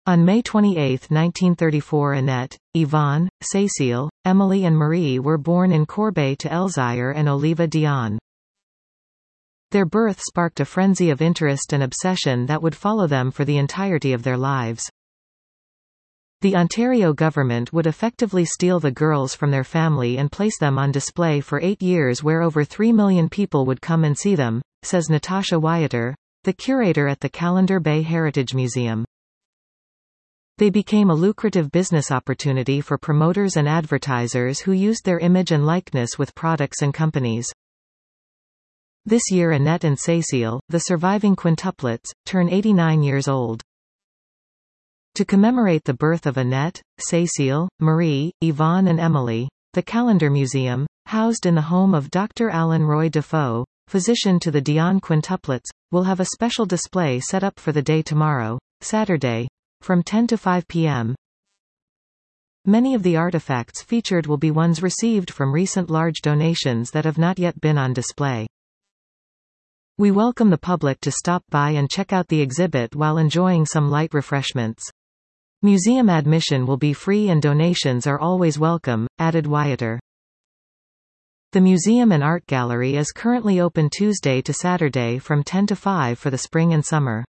On May 28, 1934, Annette, Yvonne, Cécile, Emily and Marie were born in Corbeil to Elzire and Oliva Dion. Their birth sparked a frenzy of interest and obsession that would follow them for the entirety of their lives. The Ontario government would effectively steal the girls from their family and place them on display for 8 years, where over 3 million people would come and see them, says Natasha Wyatter, the curator at the Callender Bay Heritage Museum. They became a lucrative business opportunity for promoters and advertisers who used their image and likeness with products and companies. This year Annette and Cécile, the surviving quintuplets, turn 89 years old. To commemorate the birth of Annette, Cécile, Marie, Yvonne and Emily, the Callender Museum, housed in the home of Dr. Alan Roy Defoe, physician to the Dion quintuplets, will have a special display set up for the day tomorrow, Saturday, from 10 to 5 p.m. Many of the artifacts featured will be ones received from recent large donations that have not yet been on display. We welcome the public to stop by and check out the exhibit while enjoying some light refreshments. Museum admission will be free and donations are always welcome, added Wyatter. The museum and art gallery is currently open Tuesday to Saturday from 10 to 5 for the spring and summer.